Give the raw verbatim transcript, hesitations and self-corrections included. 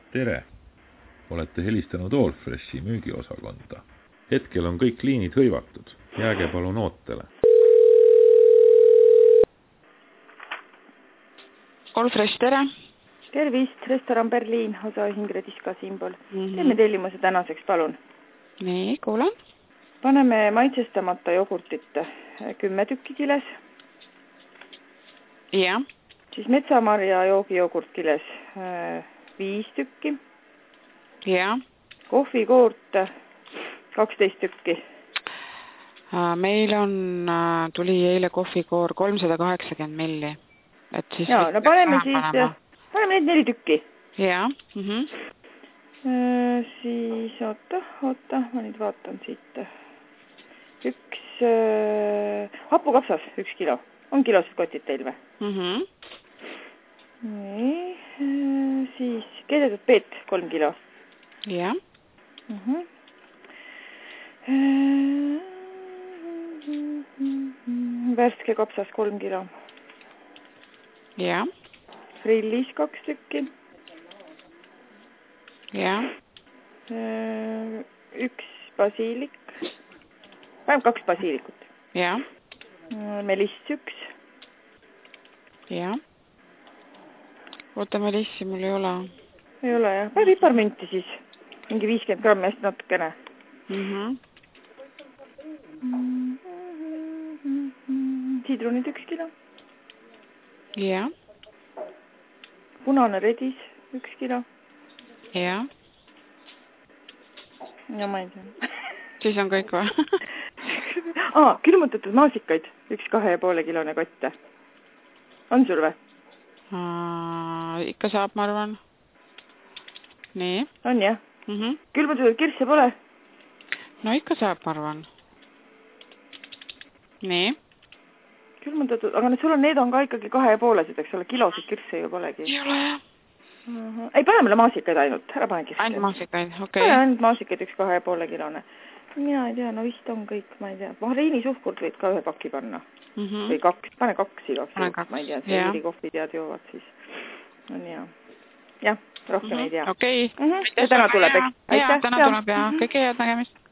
tere! Olete helistanud Allfreshi müügiosakonda. Hetkel on kõik liinid hõivatud. Jääge palun ootele. Allfresh, tere! Tervist, restoran Berliin, osaühing Rediska Simbol. Mm -hmm. Teeme tellimuse tänaseks, palun. Nii, kuulan. Paneme maitsestamata jogurtit kümme tükki kiles. Ja. Siis metsamarja joogijogurt kiles viis tükki. Ja. Kohvikoort kaksteist tükki. Meil on, tuli eile kohvikoor kolmsada kaheksakümmend milli. Et siis ja, no paneme siis, panema. paneme need neli tükki. Ja. Mm -hmm. äh, siis, oota, oota, ma nüüd vaatan siit. Üks äh, hapukapsas, üks kilo. On kilosed kotid teil või? Mm -hmm. Nii, äh, siis keedetud peet, kolm kilo. Ja. Mm -hmm. äh, värske kapsas, kolm kilo. Ja. Frillis kaks tükki. Ja. Äh, üks basiilik. Vähem kaks basiilikut. Ja. Äh, meliss üks. Ja. Oota, melissi mul ei ole. Ei ole jah. Päev piparmünti siis. Mingi viiskümmend grammi hästi natukene. Mhm. Mm Sidrunid üks kilo. Ja. Punane redis üks kilo. Ja. Ja ma ei tea. Siis on kõik või? Aa, külmutatud maasikaid. Üks kahe ja poole kilone kotte. On sul või? Aa, ikka saab, ma arvan. Nii. On jah? Mm -hmm. Külmutatud kirsse pole? No ikka saab, ma arvan. Nii. Külmutatud, aga need, sul on, need on ka ikkagi kahe ja poolesed, eks ole, kilosid kirsse ju polegi. Ei ole jah. Uh -huh. Ei, pane meile maasikaid ainult, ära pane kirsse. Ainult maasikaid, okei. Okay. Ainult maasikaid, üks kahe ja poole kilone. Mina ei tea, no vist on kõik, ma ei tea. Bahreini suhkurt võid ka ühe paki panna. Mm -hmm. Või kaks, pane kaks igaks. Ma ei tea, see eri kohvid joovad siis. On hea. Jah, rohkem mm -hmm. ei tea. Okei. Okay. Mm -hmm. Ja täna tuleb, eks? Jaa, täna tuleb ja kõike head nägemist.